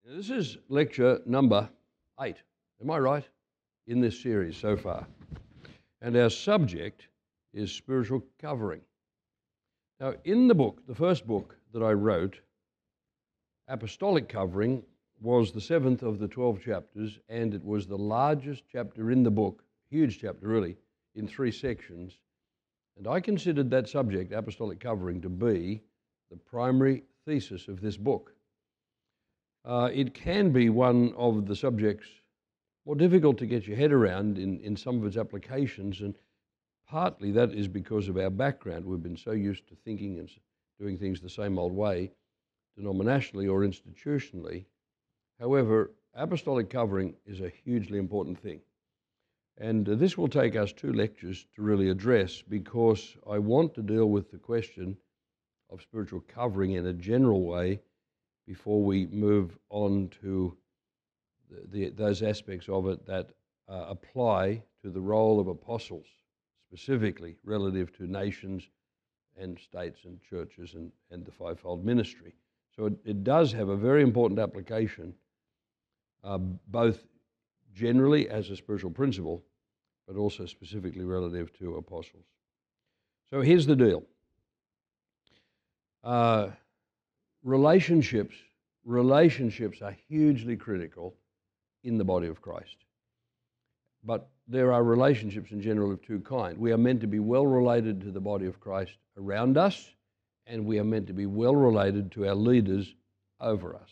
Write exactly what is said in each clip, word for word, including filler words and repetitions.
This is lecture number eight, am I right, in this series so far. And our subject is spiritual covering. Now, in the book, the first book that I wrote, Apostolic Covering, was the seventh of the twelve chapters, and it was the largest chapter in the book, huge chapter really, in three sections. And I considered that subject, Apostolic Covering, to be the primary thesis of this book. Uh, it can be one of the subjects more difficult to get your head around in, in some of its applications, and partly that is because of our background. We've been so used to thinking and doing things the same old way, denominationally or institutionally. However, apostolic covering is a hugely important thing. And uh, this will take us two lectures to really address, because I want to deal with the question of spiritual covering in a general way before we move on to the, the, those aspects of it that uh, apply to the role of apostles, specifically relative to nations and states and churches and, and the fivefold ministry. So it, it does have a very important application, uh, both generally as a spiritual principle, but also specifically relative to apostles. So here's the deal. Uh, relationships, relationships are hugely critical in the body of Christ. But there are relationships in general of two kinds. We are meant to be well related to the body of Christ around us, and we are meant to be well related to our leaders over us.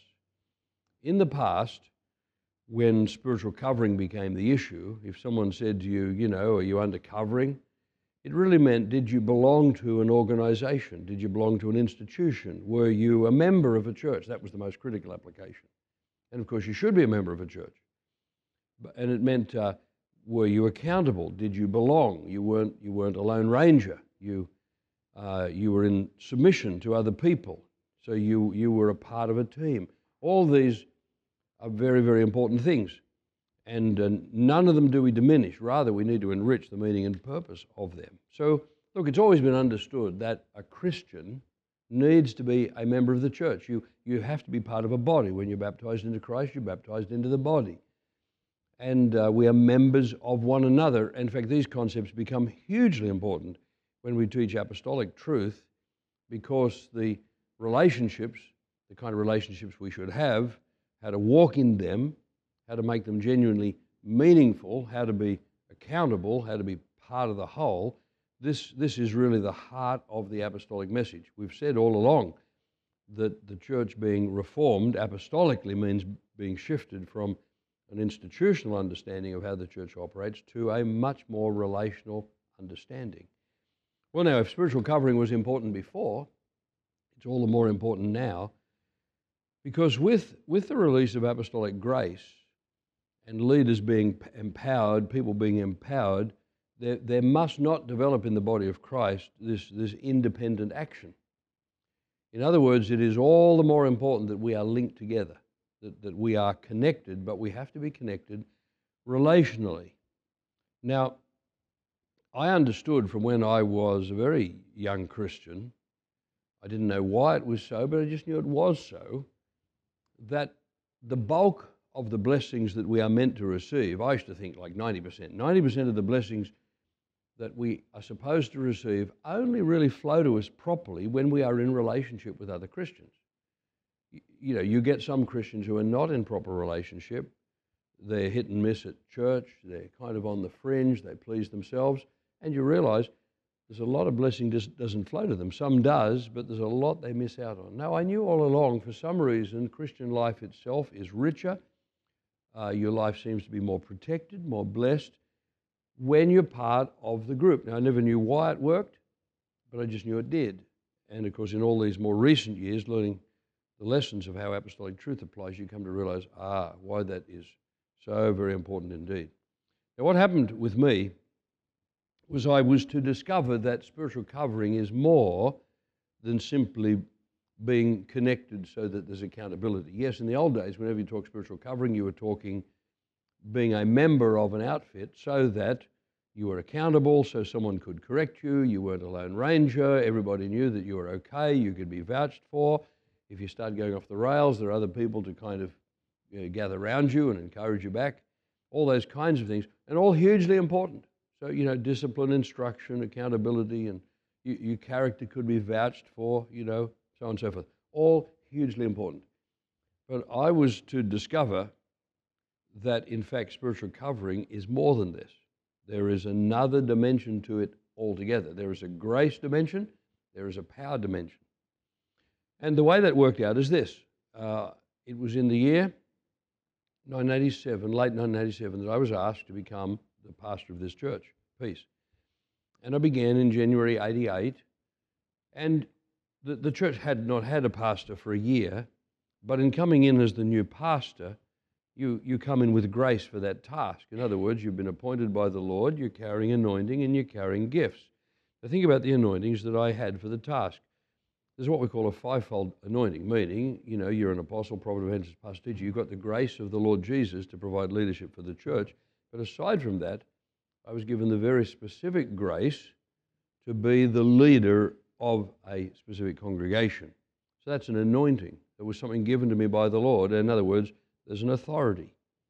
In the past, when spiritual covering became the issue, if someone said to you, you know, are you under covering? It really meant, did you belong to an organization? Did you belong to an institution? Were you a member of a church? That was the most critical application. And of course, you should be a member of a church. And it meant, uh, were you accountable? Did you belong? You weren't, you weren't a lone ranger. You, uh, you were in submission to other people. So you, you were a part of a team. All these are very, very important things. And uh, none of them do we diminish. Rather, we need to enrich the meaning and purpose of them. So, look, it's always been understood that a Christian needs to be a member of the church. You, you have to be part of a body. When you're baptized into Christ, you're baptized into the body. And uh, we are members of one another. In fact, these concepts become hugely important when we teach apostolic truth, because the relationships, the kind of relationships we should have, how to walk in them, how to make them genuinely meaningful, how to be accountable, how to be part of the whole, this, this is really the heart of the apostolic message. We've said all along that the church being reformed apostolically means being shifted from an institutional understanding of how the church operates to a much more relational understanding. Well, now, if spiritual covering was important before, it's all the more important now, because with, with the release of apostolic grace and leaders being empowered, people being empowered, there, there must not develop in the body of Christ this, this independent action. In other words, it is all the more important that we are linked together, that, that we are connected, but we have to be connected relationally. Now, I understood from when I was a very young Christian, I didn't know why it was so, but I just knew it was so, that the bulk of the blessings that we are meant to receive, I used to think like ninety percent, ninety percent of the blessings that we are supposed to receive only really flow to us properly when we are in relationship with other Christians. You know, you get some Christians who are not in proper relationship. They're hit and miss at church. They're kind of on the fringe. They please themselves. And you realize there's a lot of blessing just doesn't flow to them. Some does, but there's a lot they miss out on. Now, I knew all along, for some reason, Christian life itself is richer. Uh, your life seems to be more protected, more blessed, when you're part of the group. Now, I never knew why it worked, but I just knew it did. And of course, in all these more recent years, learning the lessons of how apostolic truth applies, you come to realize, ah, why that is so very important indeed. Now, what happened with me was I was to discover that spiritual covering is more than simply being connected so that there's accountability. Yes, in the old days, whenever you talk spiritual covering, you were talking being a member of an outfit so that you were accountable, so someone could correct you, you weren't a lone ranger, everybody knew that you were okay, you could be vouched for. If you start going off the rails, there are other people to kind of you know, gather around you and encourage you back, all those kinds of things, and all hugely important. So, you know, discipline, instruction, accountability, and you, your character could be vouched for, you know, so on and so forth. All hugely important. But I was to discover that, in fact, spiritual covering is more than this. There is another dimension to it altogether. There is a grace dimension, there is a power dimension. And the way that worked out is this. Uh, it was in the year nineteen eighty-seven, late nineteen eighty-seven, that I was asked to become the pastor of this church, Peace. And I began in January eighty-eight, and the, the church had not had a pastor for a year, but in coming in as the new pastor, you, you come in with grace for that task. In other words, you've been appointed by the Lord, you're carrying anointing, and you're carrying gifts. Now think about the anointings that I had for the task. There's what we call a fivefold anointing, meaning, you know, you're an apostle, prophet, evangelist, pastor, teacher. You've got the grace of the Lord Jesus to provide leadership for the church. But aside from that, I was given the very specific grace to be the leader of a specific congregation. So that's an anointing. There was something given to me by the Lord. In other words, there's an authority.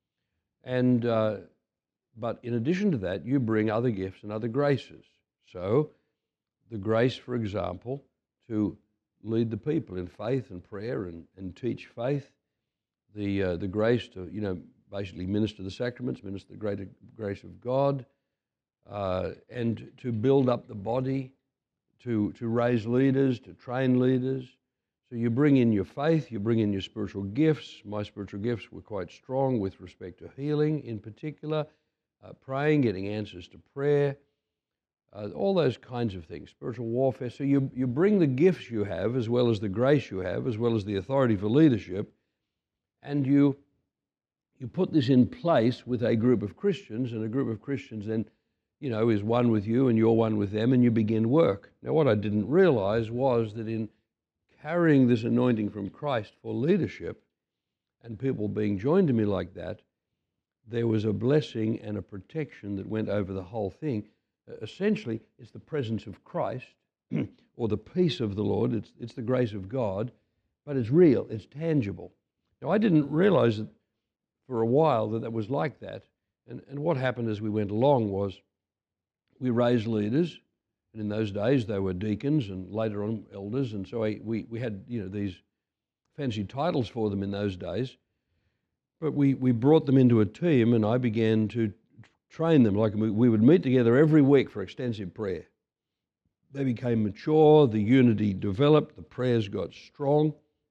And uh, but in addition to that, you bring other gifts and other graces. So the grace, for example, to lead the people in faith and prayer and, and teach faith, the uh, the grace to, you know, basically minister the sacraments, minister the greater grace of God, uh, and to build up the body, to, to raise leaders, to train leaders. So you bring in your faith, you bring in your spiritual gifts. My spiritual gifts were quite strong with respect to healing in particular, uh, praying, getting answers to prayer, uh, all those kinds of things, spiritual warfare. So you, you bring the gifts you have as well as the grace you have, as well as the authority for leadership, and you You put this in place with a group of Christians, and a group of Christians then, you know, is one with you and you're one with them, and you begin work. Now, what I didn't realize was that in carrying this anointing from Christ for leadership and people being joined to me like that, there was a blessing and a protection that went over the whole thing. Uh, essentially, it's the presence of Christ or the peace of the Lord. It's, it's the grace of God, but it's real, it's tangible. Now, I didn't realize that for a while that that was like that. And, and what happened as we went along was we raised leaders, and in those days they were deacons and later on elders, and so I, we, we had, you know, these fancy titles for them in those days. But we, we brought them into a team, and I began to train them. Like we, we would meet together every week for extensive prayer. They became mature, the unity developed, the prayers got strong.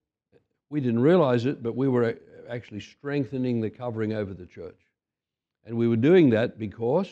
We didn't realize it, but we were actually strengthening the covering over the church. And we were doing that because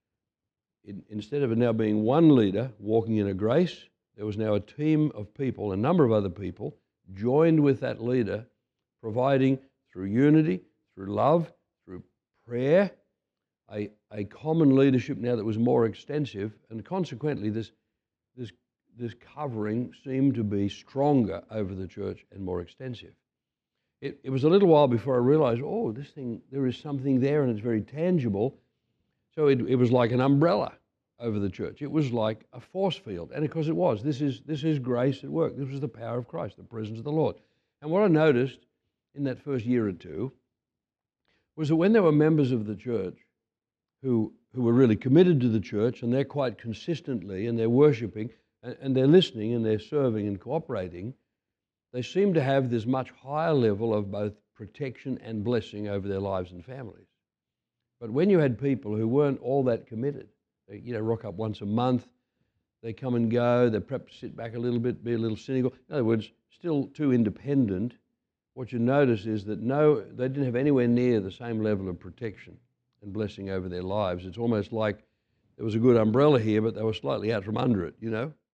it, instead of it now being one leader walking in a grace, there was now a team of people, a number of other people, joined with that leader, providing through unity, through love, through prayer, a, a common leadership now that was more extensive, and consequently this, this, this covering seemed to be stronger over the church and more extensive. It, it was a little while before I realized, oh, this thing, there is something there and it's very tangible. So it, it was like an umbrella over the church. It was like a force field. And of course it was. This is, this is grace at work. This was the power of Christ, the presence of the Lord. And what I noticed in that first year or two was that when there were members of the church who, who were really committed to the church, and they're quite consistently, and they're worshiping, and, and they're listening, and they're serving and cooperating, they seem to have this much higher level of both protection and blessing over their lives and families. But when you had people who weren't all that committed, they, you know, rock up once a month, they come and go, they perhaps sit back a little bit, be a little cynical. In other words, still too independent. What you notice is that no, they didn't have anywhere near the same level of protection and blessing over their lives. It's almost like there was a good umbrella here, but they were slightly out from under it, you know.